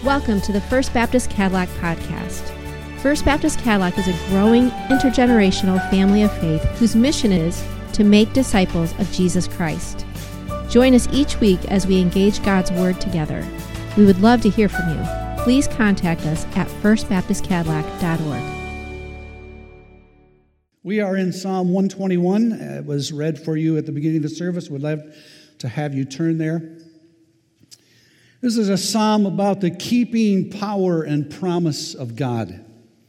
Welcome to the First Baptist Cadillac Podcast. First Baptist Cadillac is a growing intergenerational family of faith whose mission is to make disciples of Jesus Christ. Join us each week as we engage God's Word together. We would love to hear from you. Please contact us at firstbaptistcadillac.org. We are in Psalm 121. It was read for you at the beginning of the service. We'd love to have you turn there. This is a psalm about the keeping power and promise of God.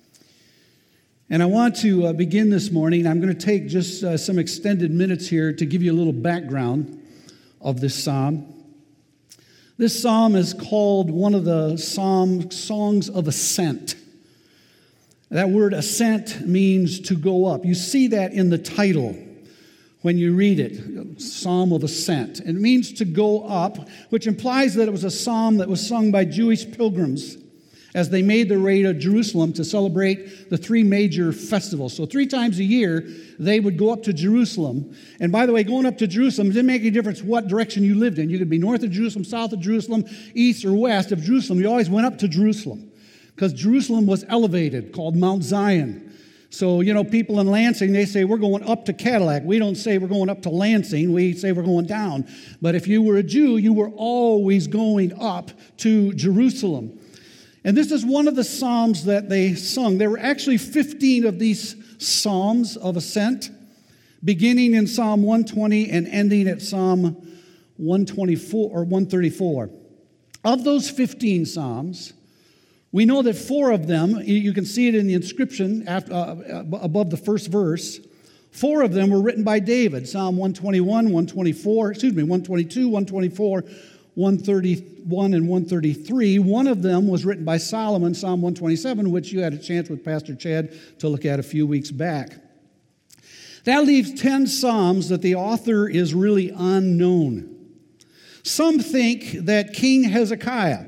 And I want to begin this morning. I'm going to take just some extended minutes here to give you a little background of this psalm. This psalm is called one of the songs of ascent. That word ascent means to go up. You see that in the title when you read it, Psalm of Ascent. It means to go up, which implies that it was a psalm that was sung by Jewish pilgrims as they made their way to Jerusalem to celebrate the three major festivals. So 3 times a year, they would go up to Jerusalem. And by the way, going up to Jerusalem didn't make any difference what direction you lived in. You could be north of Jerusalem, south of Jerusalem, east or west of Jerusalem. You always went up to Jerusalem because Jerusalem was elevated, called Mount Zion. So, people in Lansing, they say, we're going up to Cadillac. We don't say we're going up to Lansing. We say we're going down. But if you were a Jew, you were always going up to Jerusalem. And this is one of the psalms that they sung. There were actually 15 of these psalms of ascent, beginning in Psalm 120 and ending at Psalm 124 or 134. Of those 15 psalms, we know that 4 of them, you can see it in the inscription above the first verse, 4 of them were written by David. Psalm 121, 122, 124, 131, and 133. One of them was written by Solomon, Psalm 127, which you had a chance with Pastor Chad to look at a few weeks back. That leaves 10 psalms that the author is really unknown. Some think that King Hezekiah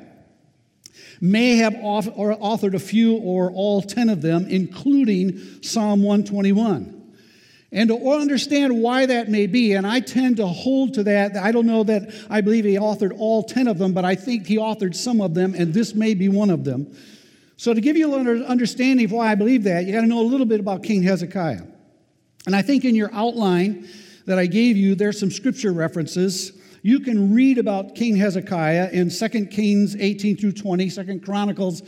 may have authored a few or all 10 of them, including Psalm 121. And to understand why that may be, and I tend to hold to that, I don't know that I believe he authored all 10 of them, but I think he authored some of them, and this may be one of them. So to give you an understanding of why I believe that, you got to know a little bit about King Hezekiah. And I think in your outline that I gave you, there's some scripture references. You can read about King Hezekiah in 2 Kings 18 through 20, 2 Chronicles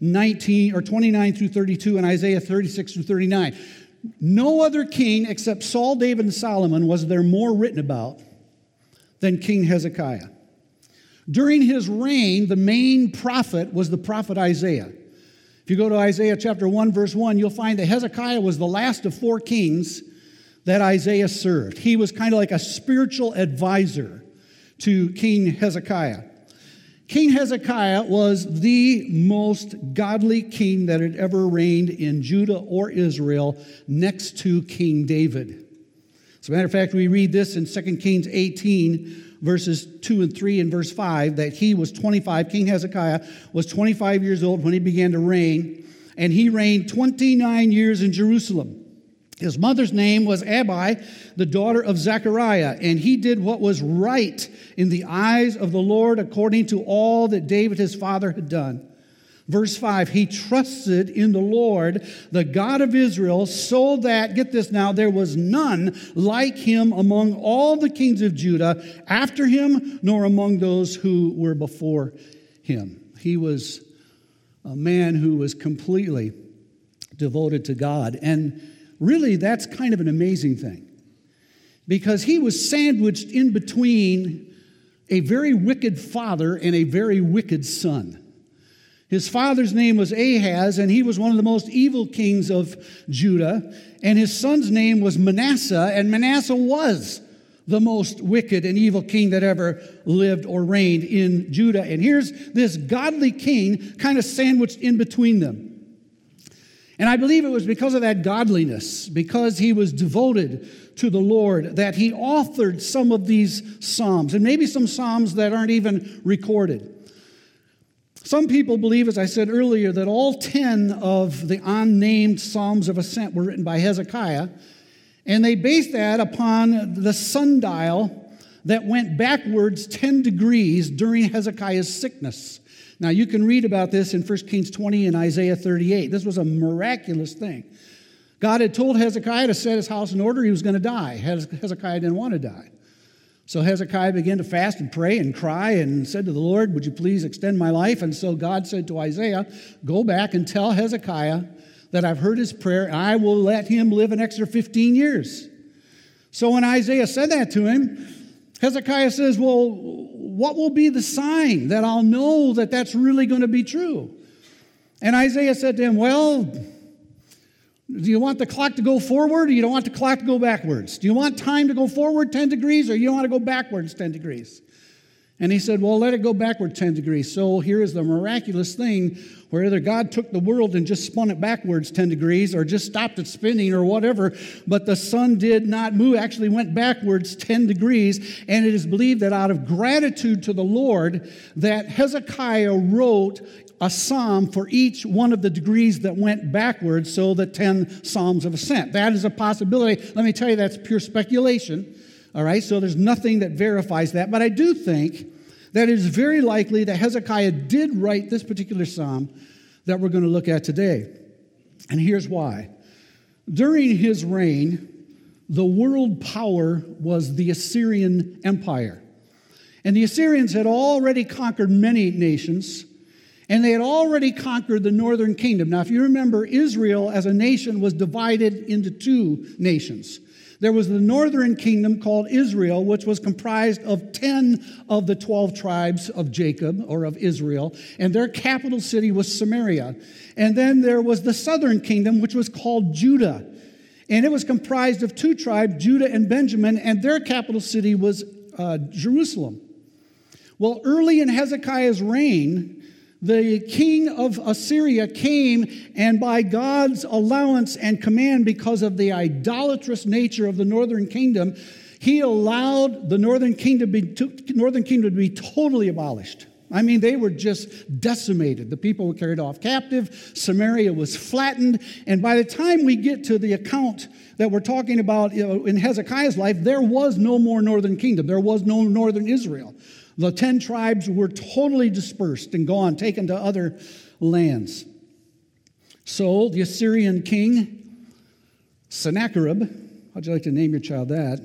19 or 29 through 32, and Isaiah 36 through 39. No other king except Saul, David, and Solomon was there more written about than King Hezekiah. During his reign, the main prophet was the prophet Isaiah. If you go to Isaiah chapter 1, verse 1, you'll find that Hezekiah was the last of 4 kings that Isaiah served. He was kind of like a spiritual advisor to King Hezekiah. King Hezekiah was the most godly king that had ever reigned in Judah or Israel, next to King David. As a matter of fact, we read this in 2 Kings 18, verses 2 and 3 and verse 5, that he was 25. King Hezekiah was 25 years old when he began to reign, and he reigned 29 years in Jerusalem. His mother's name was Abi, the daughter of Zechariah, and he did what was right in the eyes of the Lord according to all that David his father had done. Verse 5, he trusted in the Lord, the God of Israel, so that, get this now, there was none like him among all the kings of Judah after him, nor among those who were before him. He was a man who was completely devoted to God. And really, that's kind of an amazing thing, because he was sandwiched in between a very wicked father and a very wicked son. His father's name was Ahaz, and he was one of the most evil kings of Judah, and his son's name was Manasseh, and Manasseh was the most wicked and evil king that ever lived or reigned in Judah. And here's this godly king kind of sandwiched in between them. And I believe it was because of that godliness, because he was devoted to the Lord, that he authored some of these psalms, and maybe some psalms that aren't even recorded. Some people believe, as I said earlier, that all 10 of the unnamed psalms of ascent were written by Hezekiah, and they base that upon the sundial that went backwards 10 degrees during Hezekiah's sickness. Now, you can read about this in 1 Kings 20 and Isaiah 38. This was a miraculous thing. God had told Hezekiah to set his house in order. He was going to die. Hezekiah didn't want to die. So Hezekiah began to fast and pray and cry and said to the Lord, would you please extend my life? And so God said to Isaiah, go back and tell Hezekiah that I've heard his prayer and I will let him live an extra 15 years. So when Isaiah said that to him, Hezekiah says, well, what will be the sign that I'll know that that's really going to be true? And Isaiah said to him, well, do you want the clock to go forward or you don't want the clock to go backwards? Do you want time to go forward 10 degrees or you want to go backwards 10 degrees? And he said, well, let it go backward 10 degrees. So here is the miraculous thing where either God took the world and just spun it backwards 10 degrees or just stopped it spinning or whatever, but the sun did not move, actually went backwards 10 degrees. And it is believed that out of gratitude to the Lord that Hezekiah wrote a psalm for each one of the degrees that went backwards, so the 10 psalms of ascent. That is a possibility. Let me tell you, that's pure speculation. All right, so there's nothing that verifies that. But I do think that it is very likely that Hezekiah did write this particular psalm that we're going to look at today. And here's why. During his reign, the world power was the Assyrian Empire. And the Assyrians had already conquered many nations, and they had already conquered the northern kingdom. Now, if you remember, Israel as a nation was divided into two nations. There was the northern kingdom called Israel, which was comprised of 10 of the 12 tribes of Jacob, or of Israel, and their capital city was Samaria. And then there was the southern kingdom, which was called Judah. And it was comprised of 2 tribes, Judah and Benjamin, and their capital city was Jerusalem. Well, early in Hezekiah's reign, the king of Assyria came, and by God's allowance and command, because of the idolatrous nature of the northern kingdom, he allowed the northern kingdom to be totally abolished. I mean, they were just decimated. The people were carried off captive. Samaria was flattened. And by the time we get to the account that we're talking about in Hezekiah's life, there was no more northern kingdom. There was no northern Israel. The 10 tribes were totally dispersed and gone, taken to other lands. So the Assyrian king, Sennacherib, how'd you like to name your child that,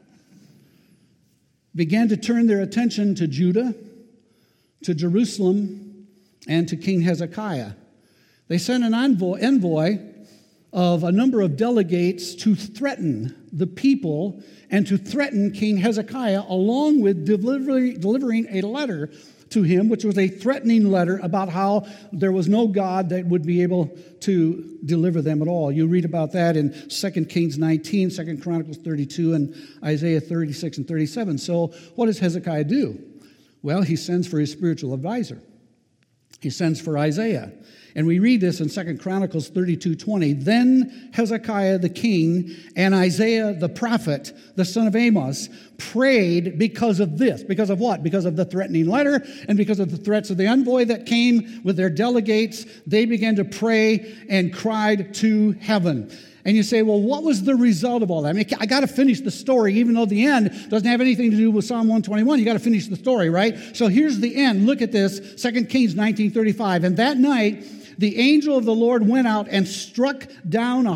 began to turn their attention to Judah, to Jerusalem, and to King Hezekiah. They sent an envoy of a number of delegates to threaten the people and to threaten King Hezekiah, along with delivering a letter to him, which was a threatening letter about how there was no God that would be able to deliver them at all. You read about that in 2 Kings 19, 2 Chronicles 32, and Isaiah 36 and 37. So what does Hezekiah do? Well, he sends for his spiritual advisor. He sends for Isaiah. And we read this in 2 Chronicles 32:20. Then Hezekiah the king and Isaiah the prophet, the son of Amos, prayed because of this. Because of what? Because of the threatening letter and because of the threats of the envoy that came with their delegates. They began to pray and cried to heaven. And you say, well, what was the result of all that? I mean, I got to finish the story, even though the end doesn't have anything to do with Psalm 121. You got to finish the story, right? So here's the end. Look at this, 2 Kings 19:35. And that night, the angel of the Lord went out and struck down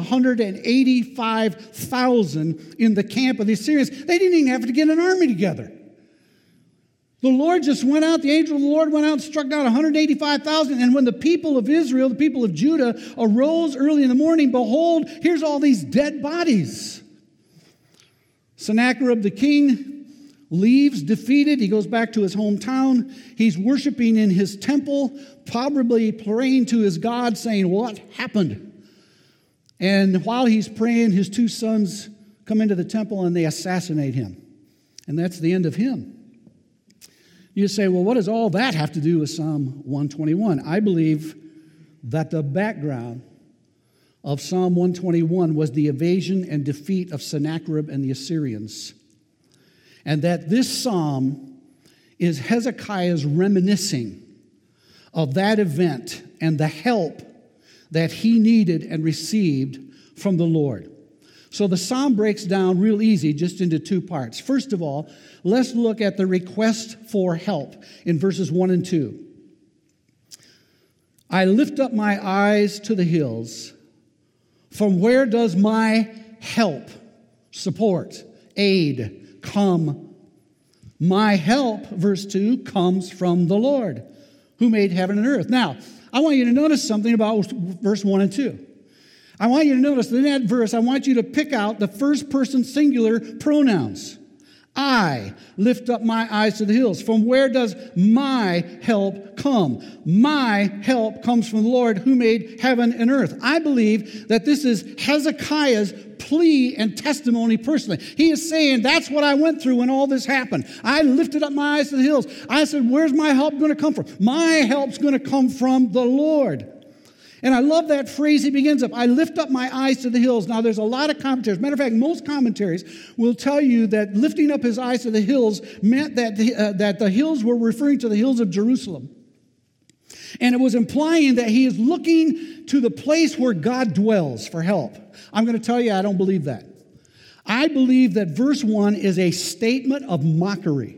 185,000 in the camp of the Assyrians. They didn't even have to get an army together. The Lord just went out, the angel of the Lord went out and struck down 185,000. And when the people of Israel, the people of Judah, arose early in the morning, behold, here's all these dead bodies. Sennacherib the king leaves defeated. He goes back to his hometown. He's worshiping in his temple, probably praying to his God, saying, what happened? And while he's praying, his 2 sons come into the temple and they assassinate him. And that's the end of him. You say, well, what does all that have to do with Psalm 121? I believe that the background of Psalm 121 was the invasion and defeat of Sennacherib and the Assyrians. And that this psalm is Hezekiah's reminiscing of that event and the help that he needed and received from the Lord. So the psalm breaks down real easy just into two parts. First of all, let's look at the request for help in verses 1 and 2. I lift up my eyes to the hills. From where does my help, support, aid come? My help, verse 2, comes from the Lord, who made heaven and earth. Now, I want you to notice something about verse 1 and 2. I want you to notice that in that verse, I want you to pick out the first person singular pronouns. I lift up my eyes to the hills. From where does my help come? My help comes from the Lord who made heaven and earth. I believe that this is Hezekiah's plea and testimony personally. He is saying, that's what I went through when all this happened. I lifted up my eyes to the hills. I said, where's my help going to come from? My help's going to come from the Lord. And I love that phrase he begins up. I lift up my eyes to the hills. Now, there's a lot of commentaries. Matter of fact, most commentaries will tell you that lifting up his eyes to the hills meant that the hills were referring to the hills of Jerusalem. And it was implying that he is looking to the place where God dwells for help. I'm going to tell you, I don't believe that. I believe that verse 1 is a statement of mockery.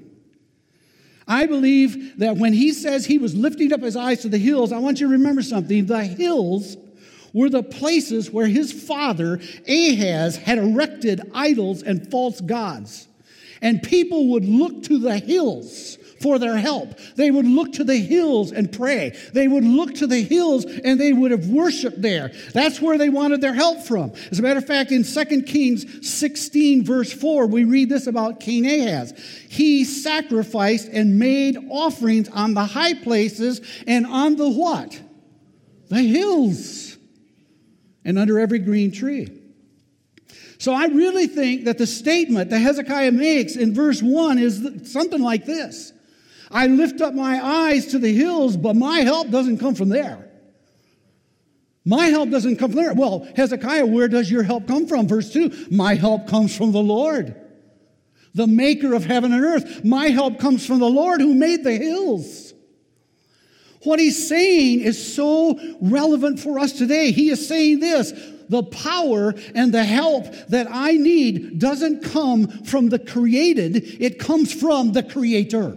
I believe that when he says he was lifting up his eyes to the hills, I want you to remember something. The hills were the places where his father, Ahaz, had erected idols and false gods. And people would look to the hills for their help. They would look to the hills and pray. They would look to the hills and they would have worshiped there. That's where they wanted their help from. As a matter of fact, in 2 Kings 16, verse 4, we read this about King Ahaz. He sacrificed and made offerings on the high places and on the what? The hills. And under every green tree. So I really think that the statement that Hezekiah makes in verse 1 is something like this. I lift up my eyes to the hills, but my help doesn't come from there. My help doesn't come from there. Well, Hezekiah, where does your help come from? Verse 2, my help comes from the Lord, the maker of heaven and earth. My help comes from the Lord who made the hills. What he's saying is so relevant for us today. He is saying this. The power and the help that I need doesn't come from the created. It comes from the Creator.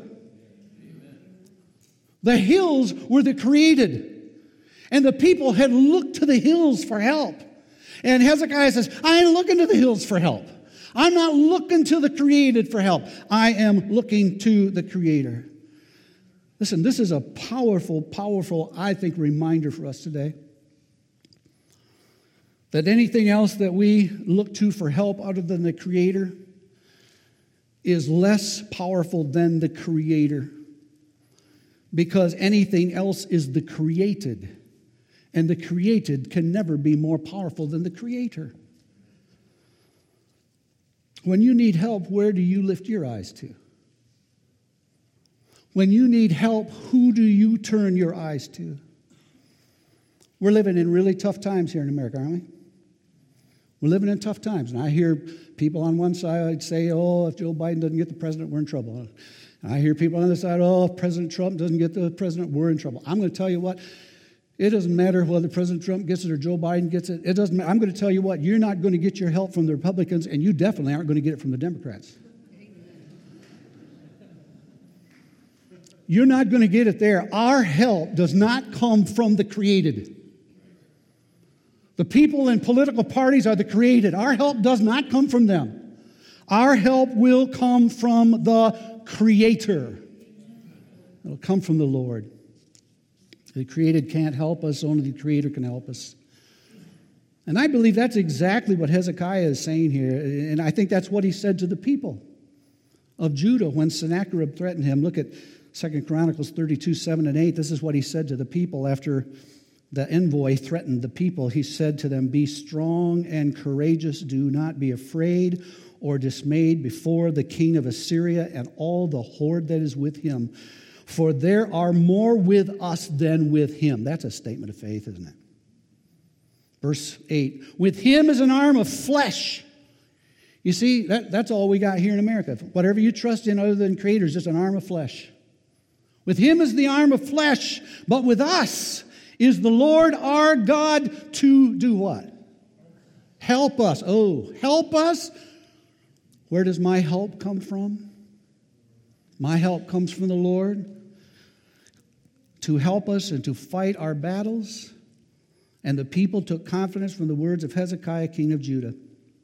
The hills were the created. And the people had looked to the hills for help. And Hezekiah says, I ain't looking to the hills for help. I'm not looking to the created for help. I am looking to the Creator. Listen, this is a powerful, powerful, I think, reminder for us today. That anything else that we look to for help other than the Creator is less powerful than the Creator. Because anything else is the created. And the created can never be more powerful than the Creator. When you need help, where do you lift your eyes to? When you need help, who do you turn your eyes to? We're living in really tough times here in America, aren't we? We're living in tough times. And I hear people on one side say, oh, if Joe Biden doesn't get the president, we're in trouble. I hear people on the side, oh, if President Trump doesn't get the president, we're in trouble. I'm going to tell you what, it doesn't matter whether President Trump gets it or Joe Biden gets it. It doesn't matter. I'm going to tell you what, you're not going to get your help from the Republicans, and you definitely aren't going to get it from the Democrats. You're not going to get it there. Our help does not come from the created. The people in political parties are the created. Our help does not come from them. Our help will come from the Creator. It'll come from the Lord. The created can't help us. Only the Creator can help us. And I believe that's exactly what Hezekiah is saying here. And I think that's what he said to the people of Judah when Sennacherib threatened him. Look at 2 Chronicles 32, 7 and 8. This is what he said to the people after the envoy threatened the people. He said to them, be strong and courageous. Do not be afraid or dismayed before the king of Assyria and all the horde that is with him. For there are more with us than with him. That's a statement of faith, isn't it? Verse 8. With him is an arm of flesh. You see, that's all we got here in America. Whatever you trust in other than Creator is just an arm of flesh. With him is the arm of flesh, but with us is the Lord our God to do what? Help us. Oh, help us. Where does my help come from? My help comes from the Lord to help us and to fight our battles. And the people took confidence from the words of Hezekiah, king of Judah.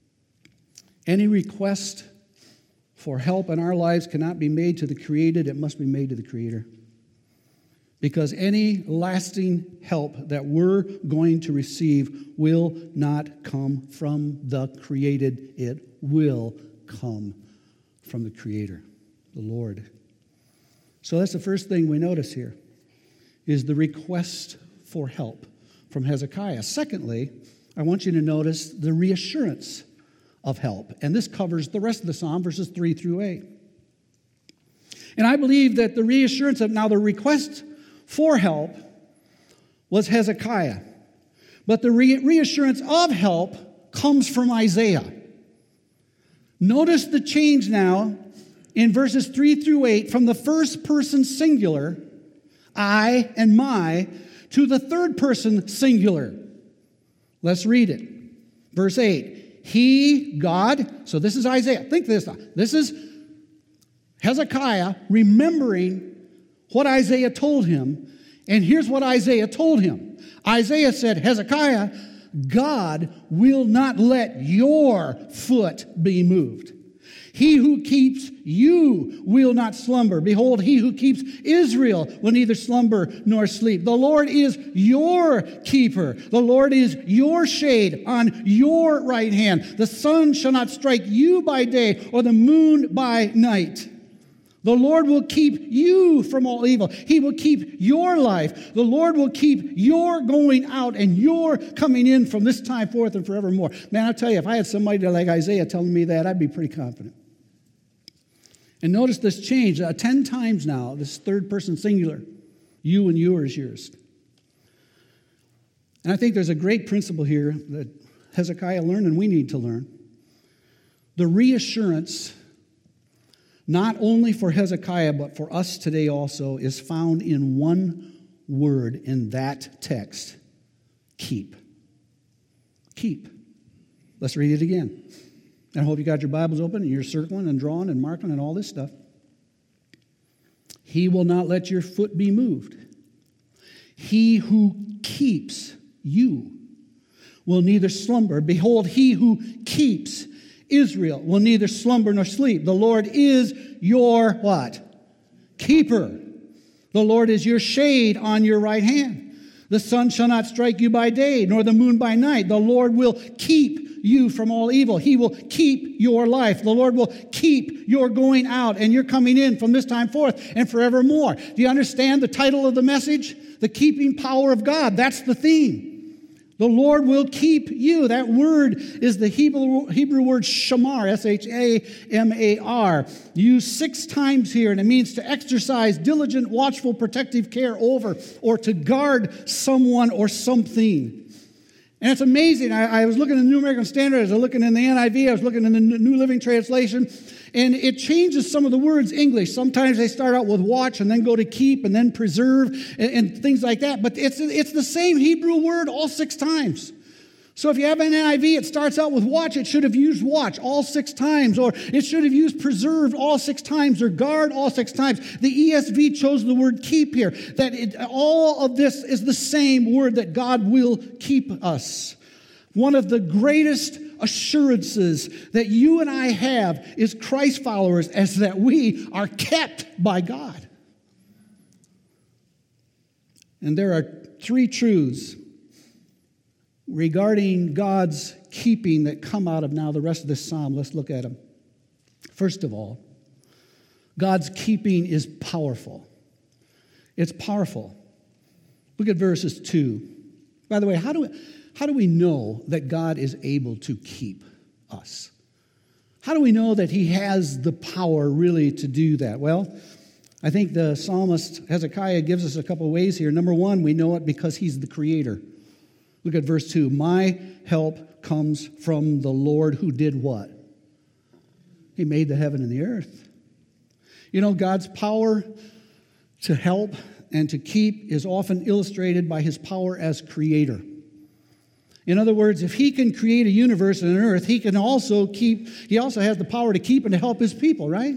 Any request for help in our lives cannot be made to the created. It must be made to the Creator. Because any lasting help that we're going to receive will not come from the created. It will come from the Creator, the Lord. So that's the first thing we notice here, is the request for help from Hezekiah. Secondly, I want you to notice the reassurance of help. And this covers the rest of the psalm, verses 3 through 8. And I believe that the reassurance of, now the request for help was Hezekiah. But the reassurance of help comes from Isaiah. Notice the change now in verses 3 through 8 from the first person singular, I and my, to the third person singular. Let's read it. Verse 8. He, God, so this is Isaiah. Think this. This is Hezekiah remembering what Isaiah told him. And here's what Isaiah told him. Isaiah said, Hezekiah, God will not let your foot be moved. He who keeps you will not slumber. Behold, he who keeps Israel will neither slumber nor sleep. The Lord is your keeper. The Lord is your shade on your right hand. The sun shall not strike you by day, or the moon by night. The Lord will keep you from all evil. He will keep your life. The Lord will keep your going out and your coming in from this time forth and forevermore. Man, I'll tell you, if I had somebody like Isaiah telling me that, I'd be pretty confident. And notice this change 10 times now, this third person singular. You and yours, yours. And I think there's a great principle here that Hezekiah learned and we need to learn. The reassurance, not only for Hezekiah, but for us today also, is found in one word in that text. Keep. Keep. Let's read it again. And I hope you got your Bibles open and you're circling and drawing and marking and all this stuff. He will not let your foot be moved. He who keeps you will neither slumber. Behold, he who keeps Israel will neither slumber nor sleep. The Lord is your what? Keeper. The Lord is your shade on your right hand. The sun shall not strike you by day, nor the moon by night. The Lord will keep you from all evil. He will keep your life. The Lord will keep your going out and your coming in from this time forth and forevermore. Do you understand the title of the message? The keeping power of God. That's the theme. The Lord will keep you. That word is the Hebrew word shamar, S-H-A-M-A-R, used 6 times here, and it means to exercise diligent, watchful, protective care over, or to guard someone or something. And it's amazing. I was looking in the New American Standard, I was looking in the NIV, I was looking in the New Living Translation, and it changes some of the words English. Sometimes they start out with watch and then go to keep and then preserve and things like that. But it's the same Hebrew word all 6 times. So if you have an NIV, it starts out with watch. It should have used watch all 6 times, or it should have used preserve all 6 times, or guard all 6 times. The ESV chose the word keep here. All of this is the same word, that God will keep us. One of the greatest assurances that you and I have as Christ followers is that we are kept by God. And there are 3 truths regarding God's keeping that come out of now the rest of this psalm. Let's look at them. First of all, God's keeping is powerful. It's powerful. Look at verses 2. By the way, how do we know that God is able to keep us? How do we know that he has the power really to do that? Well, I think the psalmist Hezekiah gives us a couple of ways here. Number 1, we know it because he's the creator. Look at verse 2. My help comes from the Lord who did what? He made the heaven and the earth. You know, God's power to help and to keep is often illustrated by his power as creator. In other words, if he can create a universe and an earth, he also has the power to keep and to help his people, right?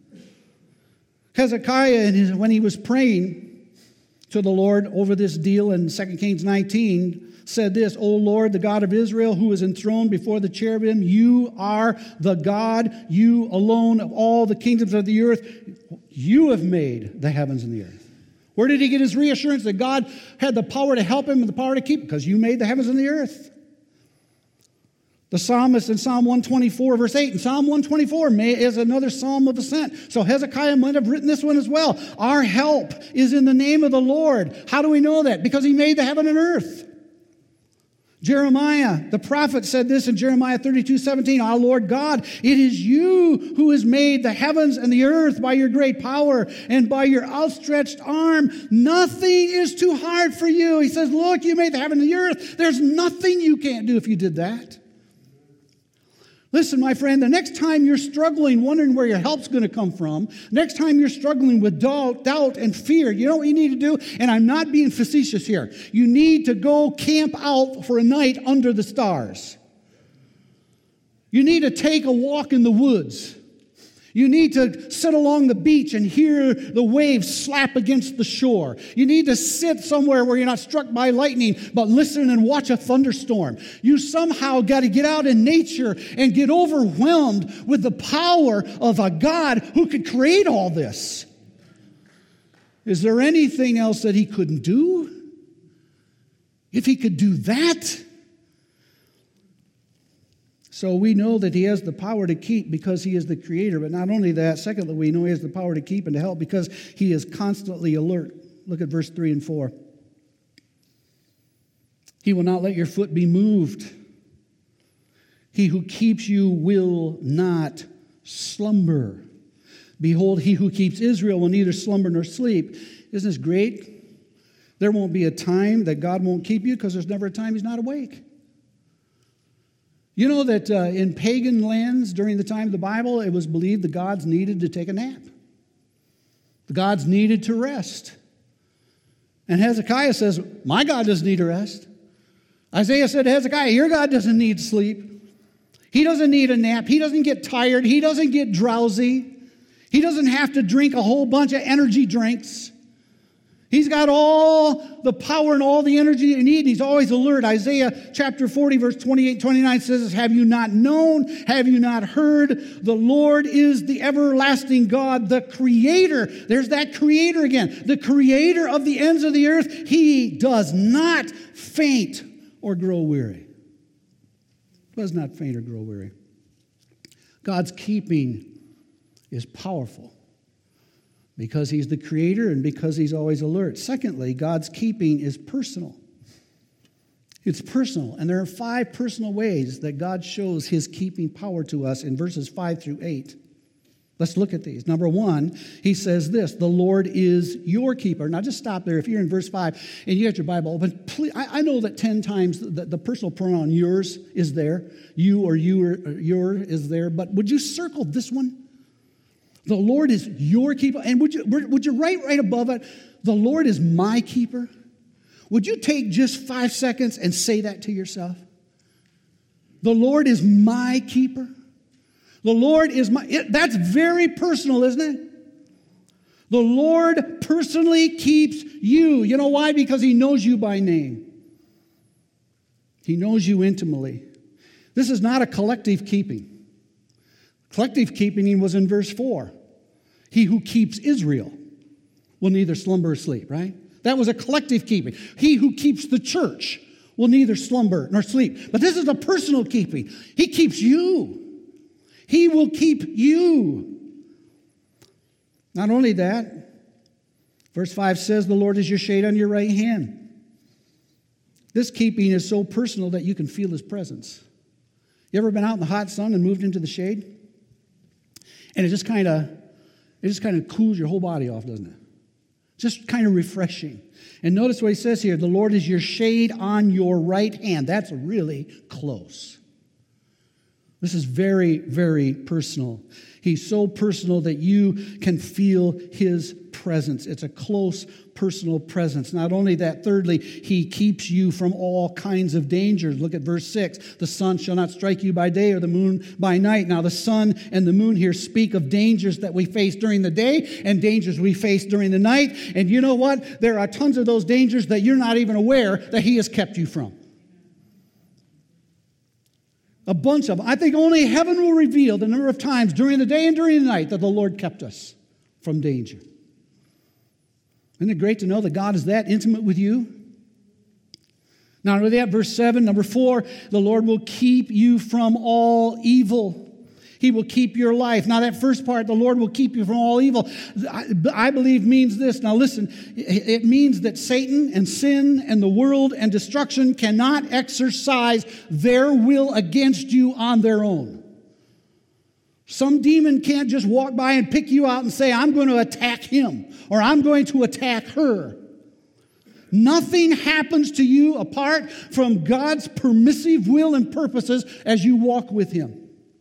Hezekiah, when he was praying to the Lord over this deal in 2 Kings 19, said this, O Lord, the God of Israel, who is enthroned before the cherubim, you are the God, you alone of all the kingdoms of the earth. You have made the heavens and the earth. Where did he get his reassurance that God had the power to help him and the power to keep him? Because you made the heavens and the earth. The psalmist in Psalm 124, verse 8, and Psalm 124 is another psalm of ascent. So Hezekiah might have written this one as well. Our help is in the name of the Lord. How do we know that? Because he made the heaven and earth. Jeremiah, the prophet, said this in Jeremiah 32:17, Our Lord God, it is you who has made the heavens and the earth by your great power and by your outstretched arm. Nothing is too hard for you. He says, look, you made the heaven and the earth. There's nothing you can't do if you did that. Listen, my friend, the next time you're struggling, wondering where your help's going to come from, next time you're struggling with doubt and fear, you know what you need to do? And I'm not being facetious here. You need to go camp out for a night under the stars. You need to take a walk in the woods. You need to sit along the beach and hear the waves slap against the shore. You need to sit somewhere where you're not struck by lightning, but listen and watch a thunderstorm. You somehow got to get out in nature and get overwhelmed with the power of a God who could create all this. Is there anything else that he couldn't do? If he could do that, so we know that he has the power to keep because he is the creator. But not only that, secondly, we know he has the power to keep and to help because he is constantly alert. Look at verse 3 and 4. He will not let your foot be moved. He who keeps you will not slumber. Behold, he who keeps Israel will neither slumber nor sleep. Isn't this great? There won't be a time that God won't keep you because there's never a time he's not awake. You know that in pagan lands during the time of the Bible, it was believed the gods needed to take a nap. The gods needed to rest. And Hezekiah says, my God doesn't need to rest. Isaiah said to Hezekiah, your God doesn't need sleep. He doesn't need a nap. He doesn't get tired. He doesn't get drowsy. He doesn't have to drink a whole bunch of energy drinks. He's got all the power and all the energy he needs. He's always alert. Isaiah chapter 40, verse 28, 29 says, have you not known? Have you not heard? The Lord is the everlasting God, the creator. There's that creator again. The creator of the ends of the earth. He does not faint or grow weary. Does not faint or grow weary. God's keeping is powerful. Because he's the creator and because he's always alert. Secondly, God's keeping is personal. It's personal. And there are 5 personal ways that God shows his keeping power to us in verses 5 through 8. Let's look at these. Number 1, he says this, the Lord is your keeper. Now just stop there. If you're in verse 5 and you got your Bible open, please, I know that 10 times the personal pronoun yours is there. You or your is there. But would you circle this one? The Lord is your keeper. And would you write right above it, the Lord is my keeper? Would you take just 5 seconds and say that to yourself? The Lord is my keeper. The Lord is that's very personal, isn't it? The Lord personally keeps you. You know why? Because he knows you by name. He knows you intimately. This is not a collective keeping. Collective keeping was in verse 4. He who keeps Israel will neither slumber or sleep, right? That was a collective keeping. He who keeps the church will neither slumber nor sleep. But this is a personal keeping. He keeps you. He will keep you. Not only that, verse 5 says, the Lord is your shade on your right hand. This keeping is so personal that you can feel his presence. You ever been out in the hot sun and moved into the shade? And it just kind of cools your whole body off, doesn't it? Just kind of refreshing. And notice what he says here, the Lord is your shade on your right hand. That's really close. This is very, very personal. He's so personal that you can feel his presence. It's a close personal presence. Not only that, thirdly, he keeps you from all kinds of dangers. Look at verse 6. The sun shall not strike you by day or the moon by night. Now, the sun and the moon here speak of dangers that we face during the day and dangers we face during the night. And you know what? There are tons of those dangers that you're not even aware that he has kept you from. A bunch of them. I think only heaven will reveal the number of times during the day and during the night that the Lord kept us from danger. Isn't it great to know that God is that intimate with you? Not only that, verse 7, number 4, the Lord will keep you from all evil. He will keep your life. Now that first part, the Lord will keep you from all evil, I believe means this. Now listen, it means that Satan and sin and the world and destruction cannot exercise their will against you on their own. Some demon can't just walk by and pick you out and say, I'm going to attack him or I'm going to attack her. Nothing happens to you apart from God's permissive will and purposes as you walk with him.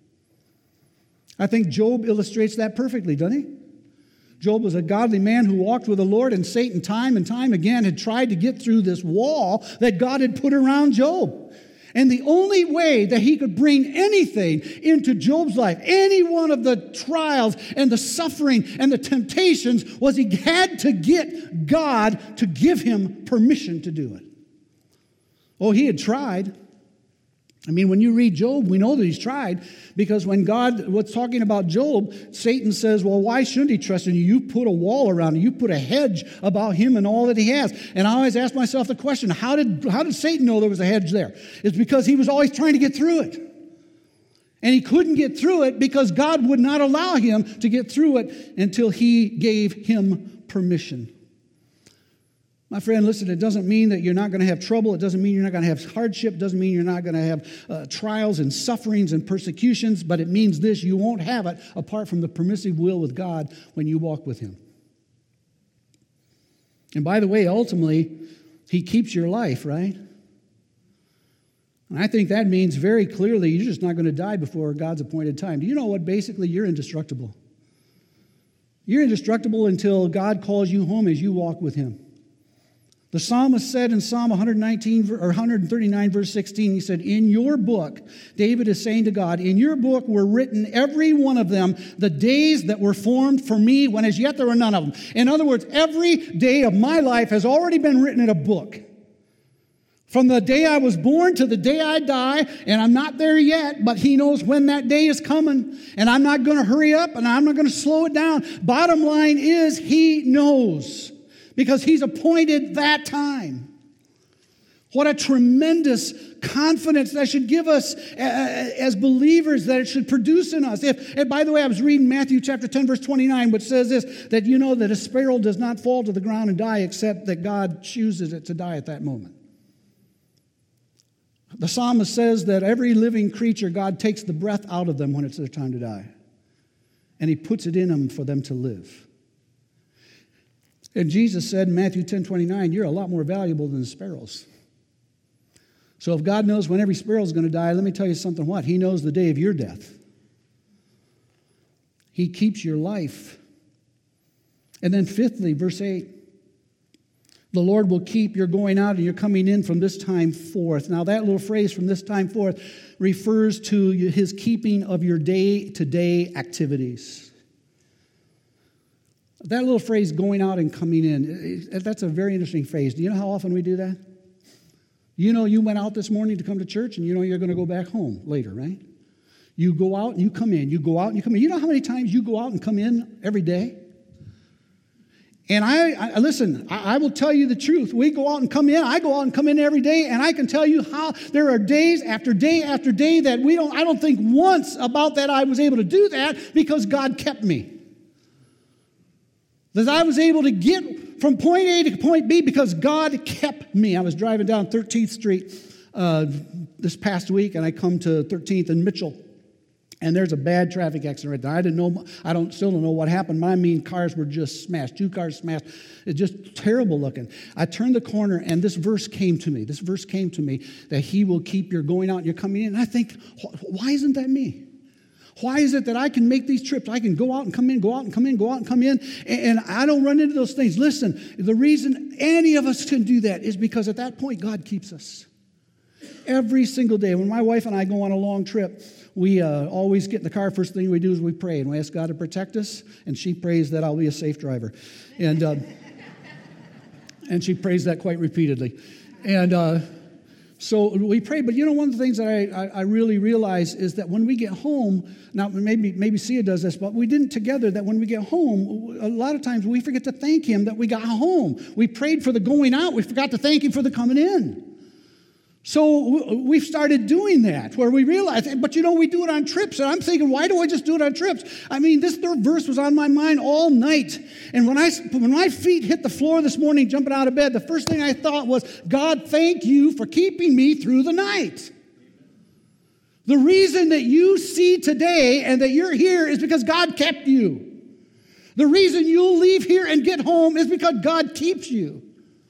I think Job illustrates that perfectly, doesn't he? Job was a godly man who walked with the Lord, and Satan time and time again had tried to get through this wall that God had put around Job. And the only way that he could bring anything into Job's life, any one of the trials and the suffering and the temptations, was he had to get God to give him permission to do it. Oh, he had tried. I mean, when you read Job, we know that he's tried, because when God was talking about Job, Satan says, well, why shouldn't he trust in you? You put a wall around him. You put a hedge about him and all that he has. And I always ask myself the question, how did Satan know there was a hedge there? It's because he was always trying to get through it. And he couldn't get through it because God would not allow him to get through it until he gave him permission. My friend, listen, it doesn't mean that you're not going to have trouble. It doesn't mean you're not going to have hardship. It doesn't mean you're not going to have trials and sufferings and persecutions. But it means this: you won't have it apart from the permissive will with God when you walk with him. And by the way, ultimately, he keeps your life, right? And I think that means very clearly you're just not going to die before God's appointed time. Do you know what? Basically, you're indestructible. You're indestructible until God calls you home as you walk with him. The psalmist said in Psalm 139, verse 16, he said, in your book, David is saying to God, in your book were written, every one of them, the days that were formed for me, when as yet there were none of them. In other words, every day of my life has already been written in a book. From the day I was born to the day I die, and I'm not there yet, but he knows when that day is coming, and I'm not going to hurry up, and I'm not going to slow it down. Bottom line is, he knows, because he's appointed that time. What a tremendous confidence that should give us as believers, that it should produce in us. And by the way, I was reading Matthew chapter 10, verse 29, which says this, that you know that a sparrow does not fall to the ground and die except that God chooses it to die at that moment. The psalmist says that every living creature, God takes the breath out of them when it's their time to die. And he puts it in them for them to live. And Jesus said in Matthew 10:29, you're a lot more valuable than the sparrows. So if God knows when every sparrow is going to die, let me tell you something. What? He knows the day of your death. He keeps your life. And then fifthly, verse 8, the Lord will keep your going out and your coming in from this time forth. Now that little phrase, from this time forth, refers to his keeping of your day-to-day activities. That little phrase, going out and coming in, that's a very interesting phrase. Do you know how often we do that? You know, you went out this morning to come to church, and you know you're going to go back home later, right? You go out and you come in. You go out and you come in. You know how many times you go out and come in every day? And I will tell you the truth. We go out and come in. I go out and come in every day, and I can tell you how there are days after day after day that I don't think once about that I was able to do that because God kept me. That I was able to get from point A to point B because God kept me. I was driving down 13th Street this past week, and I come to 13th and Mitchell, and there's a bad traffic accident right there. I still don't know what happened. I mean, cars were just smashed. 2 cars smashed. It's just terrible looking. I turned the corner, and this verse came to me. This verse came to me, that he will keep your going out and your coming in. And I think, why isn't that me? Why is it that I can make these trips? I can go out and come in, go out and come in, go out and come in, and I don't run into those things. Listen, the reason any of us can do that is because at that point, God keeps us. Every single day. When my wife and I go on a long trip, we always get in the car. First thing we do is we pray, and we ask God to protect us, and she prays that I'll be a safe driver. And she prays that quite repeatedly. And so we pray, but one of the things that I really realize is that when we get home, now maybe Sia does this, but we didn't together, that when we get home, a lot of times we forget to thank Him that we got home. We prayed for the going out, we forgot to thank Him for the coming in. So we've started doing that, where we realize, but we do it on trips. And I'm thinking, why do I just do it on trips? I mean, this third verse was on my mind all night. And when my feet hit the floor this morning, jumping out of bed, the first thing I thought was, God, thank you for keeping me through the night. The reason that you see today and that you're here is because God kept you. The reason you'll leave here and get home is because God keeps you.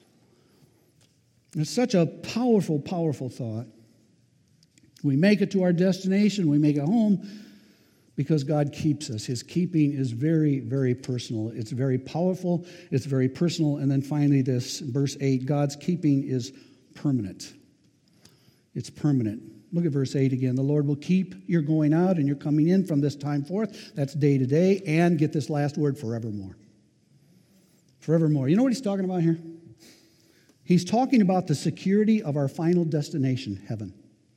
It's such a powerful, powerful thought. We make it to our destination, we make it home because God keeps us. His keeping is very, very personal. It's very powerful, it's very personal. And then finally this, verse 8, God's keeping is permanent. It's permanent. Look at verse 8 again. The Lord will keep your going out and your coming in from this time forth. That's day to day. And get this last word, forevermore. Forevermore. You know what he's talking about here? He's talking about the security of our final destination, heaven.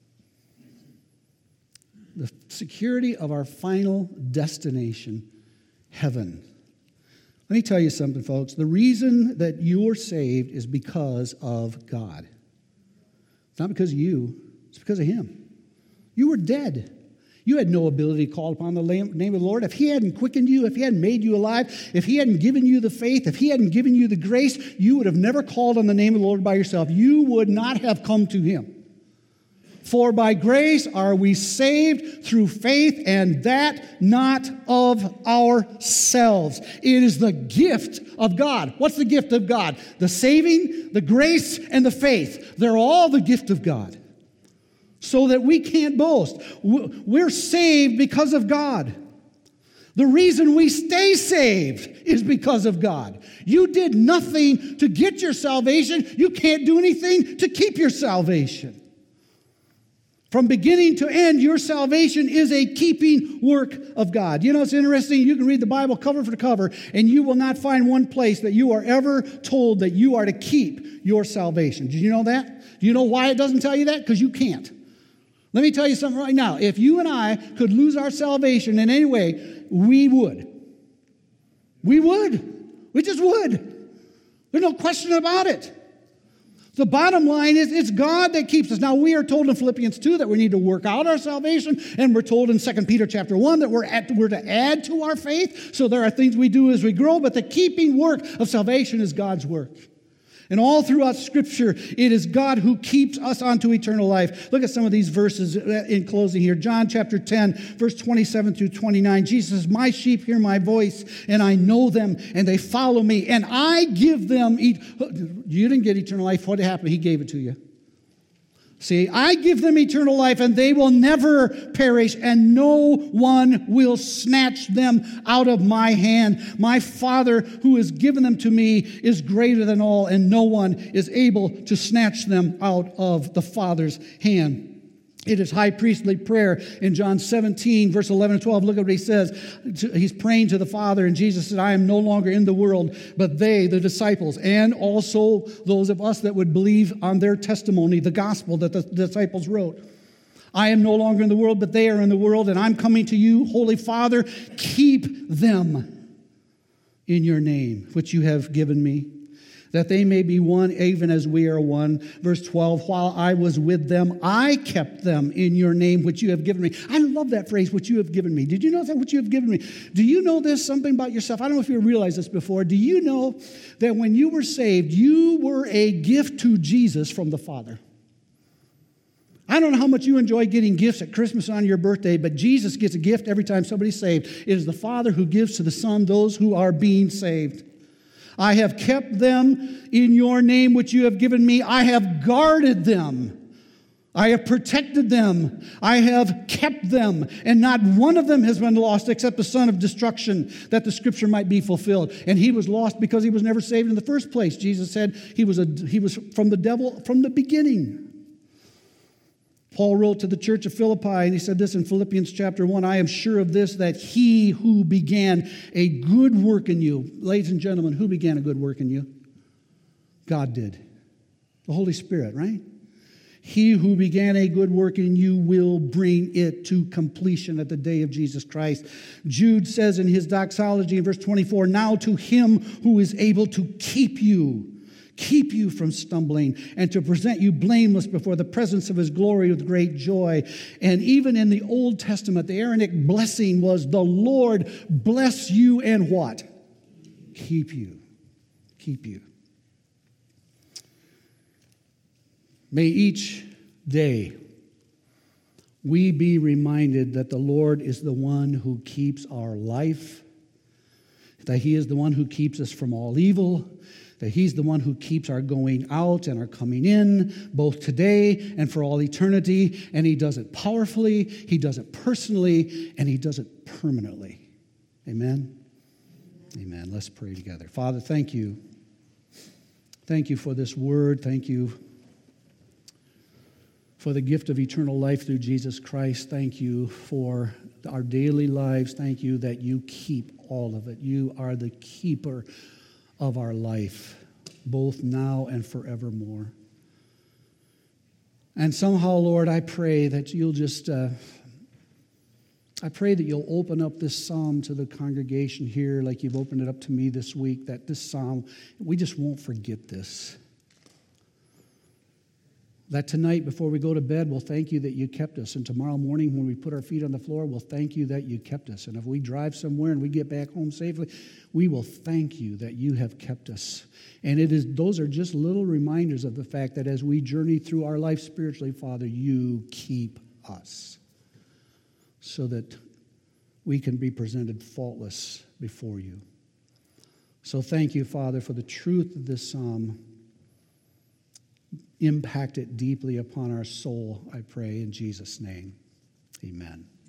The security of our final destination, heaven. Let me tell you something, folks. The reason that you're saved is because of God. It's not because of you. It's because of Him. You were dead. You had no ability to call upon the name of the Lord. If He hadn't quickened you, if He hadn't made you alive, if He hadn't given you the faith, if He hadn't given you the grace, you would have never called on the name of the Lord by yourself. You would not have come to Him. For by grace are we saved through faith, and that not of ourselves. It is the gift of God. What's the gift of God? The saving, the grace, and the faith. They're all the gift of God. So that we can't boast. We're saved because of God. The reason we stay saved is because of God. You did nothing to get your salvation. You can't do anything to keep your salvation. From beginning to end, your salvation is a keeping work of God. It's interesting. You can read the Bible cover for cover, and you will not find one place that you are ever told that you are to keep your salvation. Did you know that? Do you know why it doesn't tell you that? Because you can't. Let me tell you something right now. If you and I could lose our salvation in any way, we would. We would. We just would. There's no question about it. The bottom line is it's God that keeps us. Now, we are told in Philippians 2 that we need to work out our salvation, and we're told in 2 Peter chapter 1 that we're to add to our faith. So there are things we do as we grow, but the keeping work of salvation is God's work. And all throughout Scripture, it is God who keeps us unto eternal life. Look at some of these verses in closing here. John chapter 10, verse 27 through 29. Jesus says, my sheep hear my voice, and I know them, and they follow me, and I give them... You didn't get eternal life. What happened? He gave it to you. See, I give them eternal life, and they will never perish, and no one will snatch them out of my hand. My Father, who has given them to me, is greater than all, and no one is able to snatch them out of the Father's hand. It is high priestly prayer in John 17, verse 11 and 12. Look at what he says. He's praying to the Father, and Jesus said, I am no longer in the world, but they, the disciples, and also those of us that would believe on their testimony, the gospel that the disciples wrote. I am no longer in the world, but they are in the world, and I'm coming to you, Holy Father. Keep them in your name, which you have given me, that they may be one, even as we are one. Verse 12, while I was with them, I kept them in your name, which you have given me. I love that phrase, which you have given me. Did you know that, which you have given me? Do you know this, something about yourself? I don't know if you realized this before. Do you know that when you were saved, you were a gift to Jesus from the Father? I don't know how much you enjoy getting gifts at Christmas on your birthday, but Jesus gets a gift every time somebody's saved. It is the Father who gives to the Son those who are being saved. I have kept them in your name, which you have given me. I have guarded them. I have protected them. I have kept them. And not one of them has been lost except the son of destruction, that the scripture might be fulfilled. And he was lost because he was never saved in the first place. Jesus said he was from the devil from the beginning. Paul wrote to the church of Philippi, and he said this in Philippians chapter 1, I am sure of this, that he who began a good work in you. Ladies and gentlemen, who began a good work in you? God did. The Holy Spirit, right? He who began a good work in you will bring it to completion at the day of Jesus Christ. Jude says in his doxology in verse 24, now to him who is able to keep you from stumbling and to present you blameless before the presence of his glory with great joy. And even in the Old Testament, the Aaronic blessing was the Lord bless you and what? Keep you. Keep you. May each day we be reminded that the Lord is the one who keeps our life, that he is the one who keeps us from all evil, that he's the one who keeps our going out and our coming in, both today and for all eternity. And he does it powerfully, he does it personally, and he does it permanently. Amen? Amen. Let's pray together. Father, thank you. Thank you for this word. Thank you for the gift of eternal life through Jesus Christ. Thank you for our daily lives. Thank you that you keep all of it. You are the keeper of our life, both now and forevermore. And somehow, Lord, I pray that you'll open up this psalm to the congregation here like you've opened it up to me this week, that this psalm, we just won't forget this. That tonight before we go to bed, we'll thank you that you kept us. And tomorrow morning when we put our feet on the floor, we'll thank you that you kept us. And if we drive somewhere and we get back home safely, we will thank you that you have kept us. And those are just little reminders of the fact that as we journey through our life spiritually, Father, you keep us so that we can be presented faultless before you. So thank you, Father, for the truth of this psalm. Impact it deeply upon our soul, I pray in Jesus' name. Amen.